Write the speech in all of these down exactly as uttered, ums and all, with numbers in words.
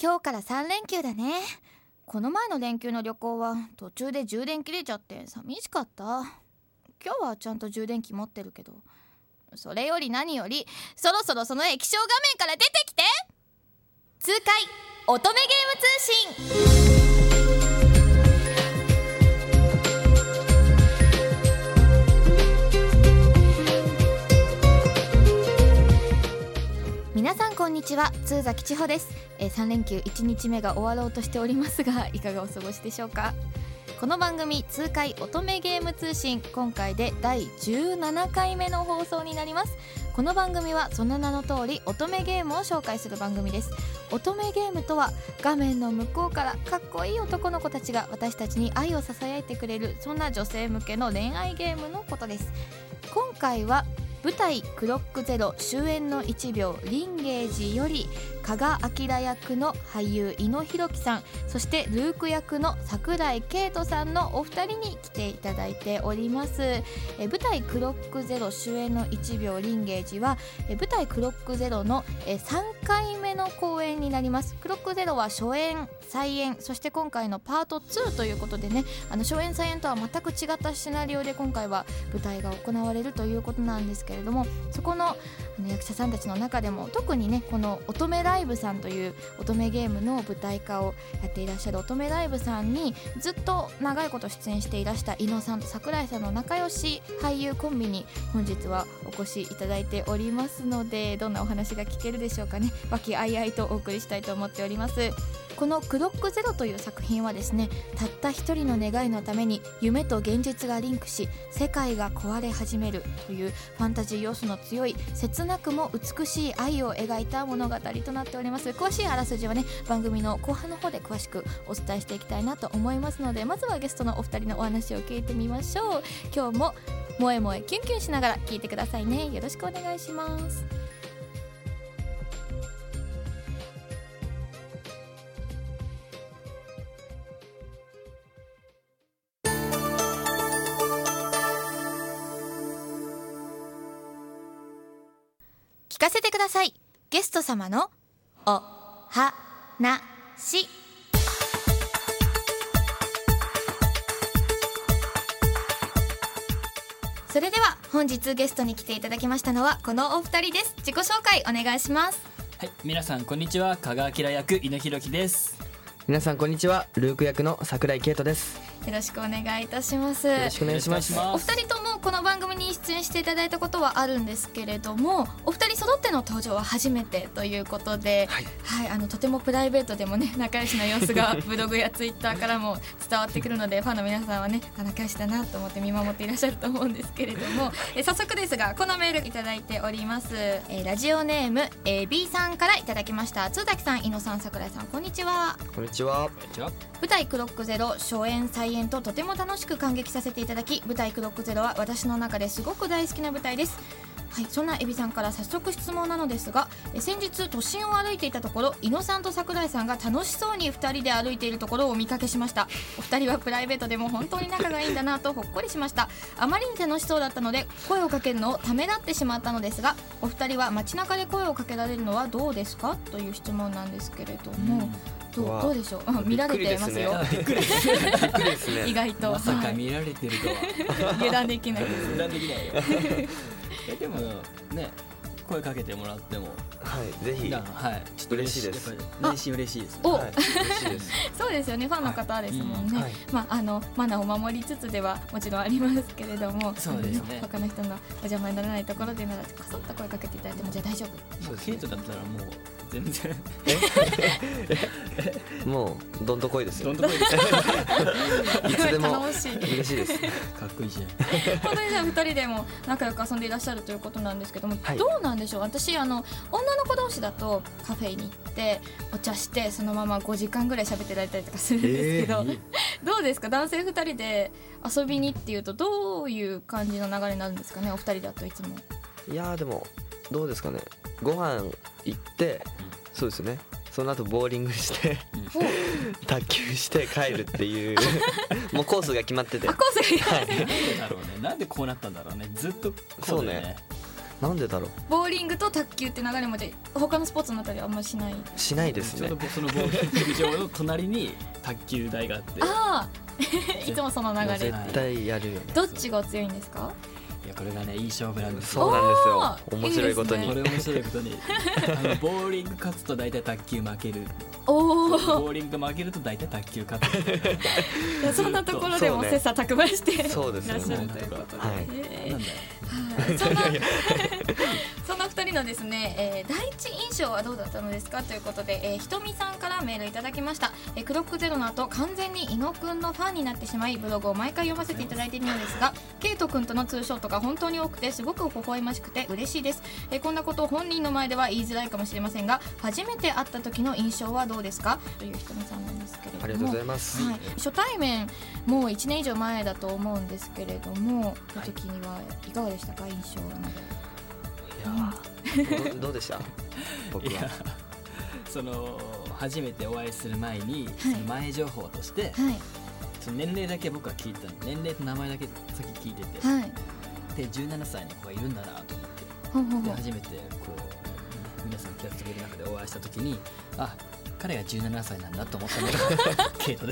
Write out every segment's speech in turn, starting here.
今日からさん連休だね。この前の連休の旅行は途中で充電切れちゃって寂しかった。今日はちゃんと充電器持ってるけど、それより何よりそろそろその液晶画面から出てきて。痛快乙女ゲーム通信。皆さんこんにちは、通崎千穂です。えー、さん連休いちにちめが終わろうとしておりますが、いかがお過ごしでしょうか。この番組痛快乙女ゲーム通信、今回でだいじゅうななかいめの放送になります。この番組はその名の通り乙女ゲームを紹介する番組です。乙女ゲームとは画面の向こうからかっこいい男の子たちが私たちに愛をささやいてくれる、そんな女性向けの恋愛ゲームのことです。今回は舞台クロックゼロ終演のいちびょうリンゲージより加賀明役の俳優井野博樹さん、そしてルーク役の櫻井圭人さんのお二人に来ていただいております。え舞台クロックゼロ終演のいちびょうリンゲージはえ舞台クロックゼロのえさんかいめの公演になります。クロックゼロは初演再演、そして今回のパートツーということでね、あの初演再演とは全く違ったシナリオで今回は舞台が行われるということなんですけれども、そこの役者さんたちの中でも特にね、この乙女ライブさんという乙女ゲームの舞台化をやっていらっしゃる乙女ライブさんにずっと長いこと出演していらした井野さんと櫻井さんの仲良し俳優コンビに本日はお越しいただいておりますので、どんなお話が聞けるでしょうかね。和気あいあいとお送りしたいと思っております。このクロックゼロという作品はですね、たった一人の願いのために夢と現実がリンクし世界が壊れ始めるというファンタジー要素の強い切なくも美しい愛を描いた物語となっております。詳しいあらすじはね、番組の後半の方で詳しくお伝えしていきたいなと思いますので、まずはゲストのお二人のお話を聞いてみましょう。今日も萌え萌えキュンキュンしながら聞いてくださいね。よろしくお願いします。聞かせてください、ゲスト様のおはなし。それでは本日ゲストに来ていただきましたのはこのお二人です。自己紹介お願いします。 はい、皆さんこんにちは、加賀明役井野博樹です。 皆さんこんにちは、ルーク役の櫻井圭人です。 よろしくお願いいたします。 よろしくお願いします。 お二人ともこの番組に出演していただいたことはあるんですけれども、お二人揃っての登場は初めてということで、はいはい、あのとてもプライベートでもね仲良しな様子がブログやツイッターからも伝わってくるので、ファンの皆さんはね仲良しだなと思って見守っていらっしゃると思うんですけれども、え早速ですがこのメールいただいております。えラジオネーム、えー、B さんからいただきました。津崎さん、井野さん、櫻井さん、こんにちは。 こんにちは。 舞台クロックゼロ初演再演ととても楽しく感激させていただき、舞台クロックゼロは私の中ですごく大好きな舞台です。はい、そんなエビさんから早速質問なのですが、え先日都心を歩いていたところ、井野さんと櫻井さんが楽しそうにふたりで歩いているところをお見かけしました。お二人はプライベートでも本当に仲がいいんだなとほっこりしました。あまりに楽しそうだったので声をかけるのをためらってしまったのですが、お二人は街中で声をかけられるのはどうですかという質問なんですけれども、うんどう、どうでしょう。見られてますよ。 びっくりですね。 意外とまさか見られてるとは。 油断できないです。 油断できないよ。えでもね、声かけてもらっても、 はい、ぜひ、 はい、 ちょっと嬉しいです。 嬉しい嬉しいです。 お、 はい、嬉しいです。 そうですよね、ファンの方ですもんね。 はい、 まああのマナーを守りつつではもちろんありますけれども、 そうですね。 他の人のお邪魔にならないところでならこそっと声かけていただいてもじゃあ大丈夫。 そうケイトだったらもう全然もうどんとこいですよ。 どんとこいです。 いつでも楽しい。 嬉しいです。 かっこいいじゃん。 本当にじゃあふたりでも仲良く遊んでいらっしゃるということなんですけども、はい、どうなんでしょう。私あの女の子同士だとカフェに行ってお茶してそのままごじかんぐらい喋ってられたりとかするんですけど、えー、どうですか、男性ふたりで遊びにっていうとどういう感じの流れになるんですかね、お二人だといつも。 いやーでもどうですかね、ご飯行って、うん、そうですよね、その後ボーリングして、うん、卓球して帰るっていうもうコースが決まってて。 あ、コースが、 はい、なんでだろうね、なんでこうなったんだろうね、ずっとこうだよね。 なんでだろう。 ボーリングと卓球って流れもで他のスポーツのあたりはあんまりしない。 しないですね。 ちょうどそのボーリング場の隣に卓球台があってああいつもその流れ。 絶対やるよね。 どっちが強いんですか？ いやこれがねいい勝負なんですそうよ。 なんですよ。 おー面白いことにいいこれ面白いことにあのボーリング勝つと大体卓球負ける。 おお。 ボーリング負けると大体卓球勝つみたいな。 いやそんなところでもそうね切磋琢磨していらっしゃそうですよねるということで、 はいへーなんだよ。 はいそんなそんなふたりのですね、えー第一印象はどうだったのですかということで、えーひとみさんからメールいただきました。えークロックゼロの後完全に伊野くんのファンになってしまいブログを毎回読ませていただいているのですが、ケイトくんとのツーショットが本当に多くてすごく微笑ましくて嬉しいです。えーこんなことを本人の前では言いづらいかもしれませんが、初めて会った時の印象はどうですかというひとみさんなんですけれども、 ありがとうございます。 はい、初対面もういちねん以上前だと思うんですけれども、その時にはいかがでしたか、印象など。 いやどどうでした？僕いやは。 その初めてお会いする前に、その前情報としてはいその年齢だけ僕は聞いてたの。年齢と名前だけ先聞いてて、 はい。 でじゅうななさいの子がいるんだなと思って、 ほうほうほう。 で初めてこう皆さん気がつける中でお会いした時に、あ彼がじゅうななさいなんだと思ったのがケイトで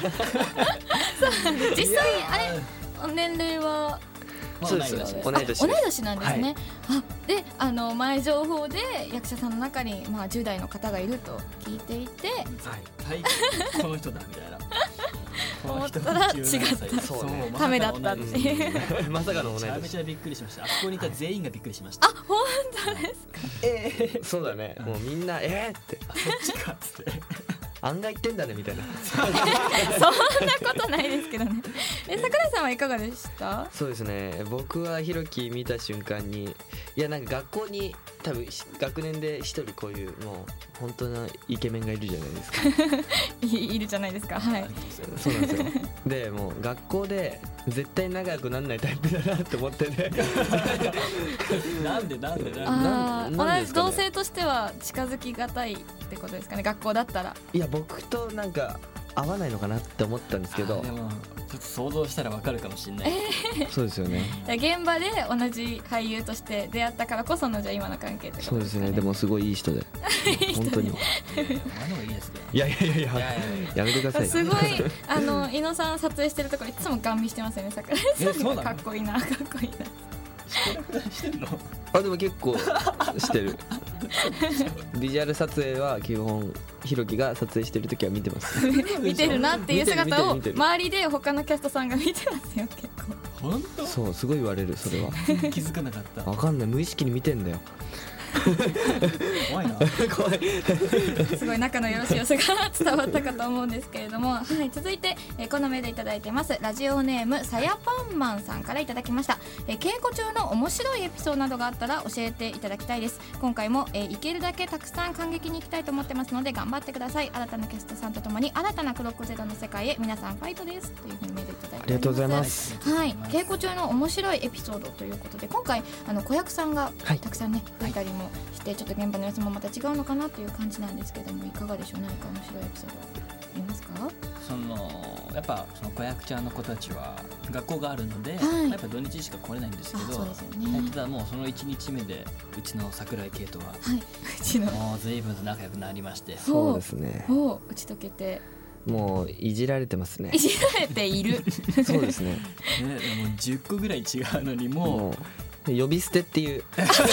実際あれ年齢はまあそうです同い年同い年あ同い年なんですね。 はいあであの前情報で役者さんの中にまあじゅう代の方がいると聞いていて、 絶対この人だみたいな。 思ったら違ったじゅうななさいそうねためだったっていううんまさかのめちゃ同い年。 めちゃびっくりしました。あそこにいた全員がびっくりしました。 あ本当ですか。 えー、 そうだね。もうみんなえーってあそっちかっつって。 案外言ってんだねみたいな。 そんなことないですけどね。え桜井さんはいかがでした？ そうですね。僕はひろき見た瞬間に、いやなんか学校に多分し学年で一人こういうもう本当のイケメンがいるじゃないですか。 い, いるじゃないですか。はい。 そうなんですよ。でもう学校で絶対仲良くならないタイプだなって思ってね。 なんでなんでなんで。 あなんなんあ、同じですかね同性としては近づきがたいってことですかね、学校だったら。 いや僕となんか合わないのかなって思ったんですけどあで。もちょっと想像したらわかるかもしれない。 そうですよね。 現場で同じ俳優として出会ったからこそのじゃあ今の関係ってことですかね。 そうですね。でもすごいいい人で本当に。 いやお前の方がいいですね。 いやいやいやいやいやいやいややめてください。 すごいあの伊野さん撮影してるところいつもガン見してますよね、桜井さえそうんなのがかっこいいなかっこいいな。 してんの？ あでも結構してる。ビジュアル撮影は基本ひろきが撮影してる時は見てます。 見てるなっていう姿を見てる見てる見てる周りで他のキャストさんが見てますよ結構。 本当？ そうすごい言われるそれは。 気づかなかった。 わかんない無意識に見てんだよ。 怖いな。 怖い。 すごい仲のよろしい様子が伝わったかと思うんですけれども、はい、続いて、えー、このメールいただいてますラジオネームさやパンマンさんからいただきました。えー、稽古中の面白いエピソードなどがあったら教えていただきたいです。今回も、えー、いけるだけたくさん感激に行きたいと思ってますので頑張ってください。新たなキャストさんとともに新たなクロックゼロの世界へ皆さんファイトですというふうにメールいただいております。 ありがとうございます。 はい、稽古中の面白いエピソードということで今回あの子役さんがはいたくさんね増えたりもしてちょっと現場の様子もまた違うのかなという感じなんですけども、いかがでしょう。何か面白いエピソードありますか？ そのやっぱその子役ちゃんの子たちは学校があるので、 はいやっぱ土日しか来れないんですけど、 あそうですよね。 ただもうそのいちにちめでうちの桜井圭とははいうちのもう随分と仲良くなりまして、 そうですね。 を打ち解けてもういじられてますねい。じられているそうですね。 ね、もうじゅっこぐらい違うのにももう呼び捨てっていう。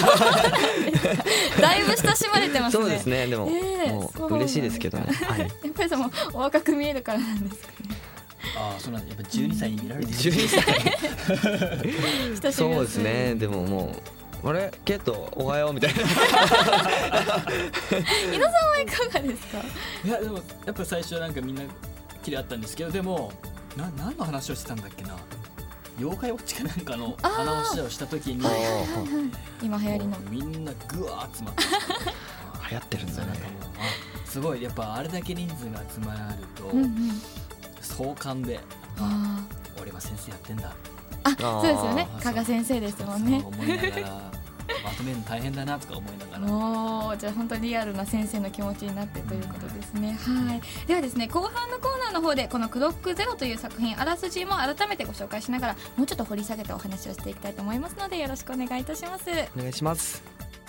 だいぶ親しまれてますね。 そうですね。でもええもそううなんだ嬉しいですけどね。はい。 やっぱりそのお若く見えるからなんですかね。 ああそうなんだ、やっぱじゅうにさいに見られてる。 じゅうにさい。 親しみそうやですね。でももうあれケイトおはようみたいな。 伊野さんはいかがですか？ いやでもやっぱ最初はなんかみんな綺麗だったんですけど、でもな何の話をしてたんだっけな、妖怪ウォッチかなんかの話をした時にあ今流行りのもうみんなぐわー集まって流行ってるんだねなんかもう。あすごいやっぱあれだけ人数が集まると、 うんうん壮観で、 あ俺は先生やってんだあそうですよね。 あー加賀先生ですもんねそう。思いながらまとめるの大変だなとか思いながらおー、じゃあ本当にリアルな先生の気持ちになってということですね、はい。ではですね、後半のコーナーの方でこのクロックゼロという作品あらすじも改めてご紹介しながらもうちょっと掘り下げてお話をしていきたいと思いますのでよろしくお願いいたします。 お願いします。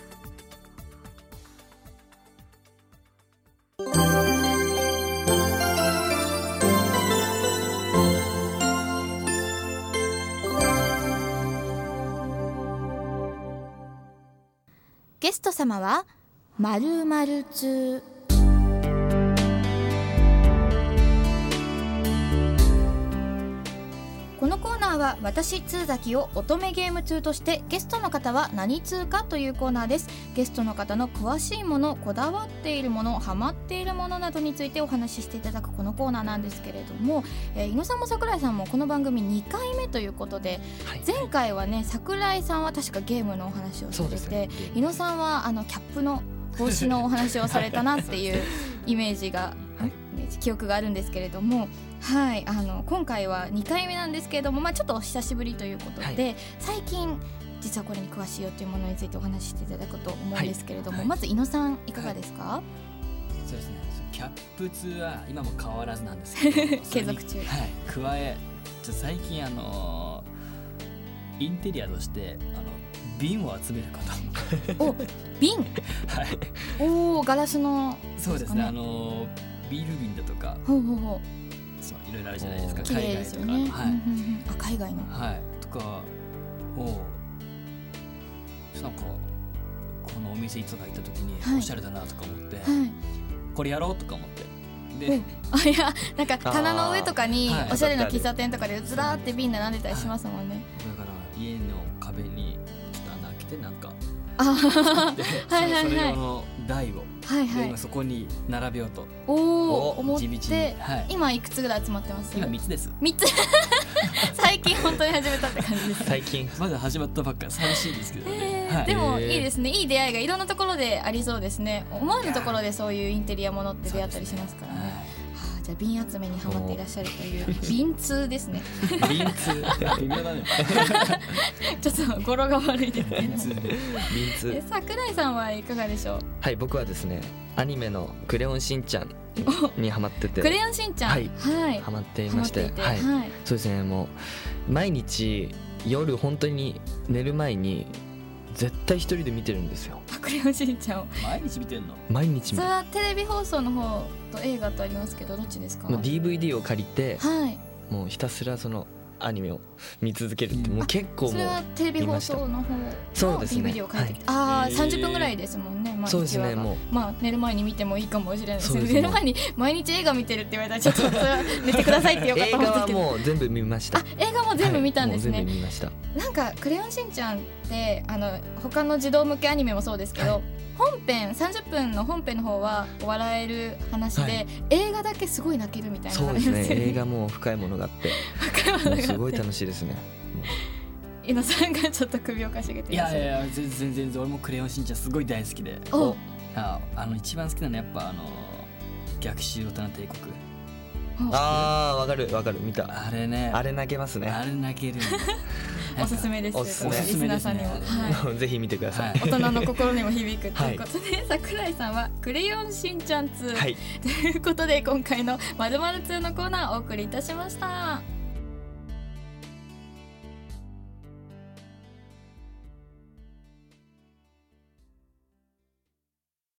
ゲスト様は〇〇通。このコーナーは私通崎を乙女ゲーム通としてゲストの方は何通かというコーナーです。ゲストの方の詳しいもの、こだわっているもの、ハマっているものなどについてお話ししていただくこのコーナーなんですけれども、えー、井野さんも桜井さんもこの番組にかいめということで、はい、前回はね桜井さんは確かゲームのお話をされて、ね、井野さんはあのキャップの帽子のお話をされたなっていうイメージが、はい、記憶があるんですけれども、はい、あの今回はにかいめなんですけれども、まあ、ちょっとお久しぶりということで、はい、最近実はこれに詳しいよというものについてお話ししていただくと思うんですけれども、はい、まず井野さんいかがですか？はい、 そうですね、キャップ通は今も変わらずなんですけど継続中、 はい、加えちょ最近あのインテリアとしてあの瓶を集めることお瓶はい、 おガラスの、ね、 そうですね、あのビール瓶だとかほうほうほう、 そういろいろあるじゃないですか、 海外とか、ね、はい、あ海外の、 はい、とかをなんかこのお店とか行った時に、はい、おしゃれだなとか思って、はい、これやろうとか思ってであいやなんか棚の上とかにおしゃれな喫茶店とかでずらーって瓶並んでたりしますもんね、はい、 だから家の壁にちょっと穴開けてなんかあはいはいはい、それ用の台を、はいはい、今そこに並べようとお思って、 はい、 今いくつぐらい集まってます？ 今みっつです。 みっつ最近本当に始めたって感じです。 最近まだ始まったばっかり寂しいですけどね、はい、 でもいいですね、いい出会いがいろんなところでありそうですね。思わぬところでそういうインテリアものって出会ったりしますからね。じゃあ瓶集めにハマっていらっしゃるという瓶通ですね。 瓶通微妙だねちょっと語呂が悪いですね。 瓶通瓶通。桜井さんはいかがでしょう？ はい、僕はですねアニメのクレヨンしんちゃんにハマっててクレヨンしんちゃん、はい、はい、 ハマっていまして、 はいはい、 そうですね、もう毎日夜本当に寝る前に絶対一人で見てるんですよ。 クレヨンしんちゃんを毎日見てんの？ 毎日見てる。 それはテレビ放送の方と映画とありますけどどっちですか？ もう ディーブイディー を借りて、 はい、 もうひたすらそのアニメを見続けるって、うん、もう結構もうそれはテレビ放送の方の ディーブイディー を借りてきて、はい、ああさんじゅっぷんぐらいですもんね、まあ、 そうですね、もうまあ寝る前に見てもいいかもしれないですけど、寝る前に毎日映画見てるって言われたらちょっとそれは寝てくださいってよかったんですけど映画はもう全部見ました。 あ映画も全部見たんですね、 はい、もう全部見ました。 なんかクレヨンしんちゃんってあの他の児童向けアニメもそうですけど、はい、本編さんじゅっぷんの本編の方は笑える話で、はい、映画だけすごい泣けるみたいなのがありますよね。 そうですね、映画も深いものがあって深いものがあってすごい楽しいですね。 井野さんがちょっと首をかしげていらっしゃる。 いやいや全然全然俺もクレヨンしんちゃんすごい大好きで、 おああの一番好きなのはやっぱあの逆襲大人帝国。 あーわかるわかる、見た。 あれね、 あれ泣けますね。 あれ泣けるおすすめです。 おすすめリスナーさんにも、 はい、ぜひ見てください、はい、 大人の心にも響くということで、はい、桜井さんはクレヨンしんちゃん通、はい、ということで今回の〇〇通のコーナーをお送りいたしました。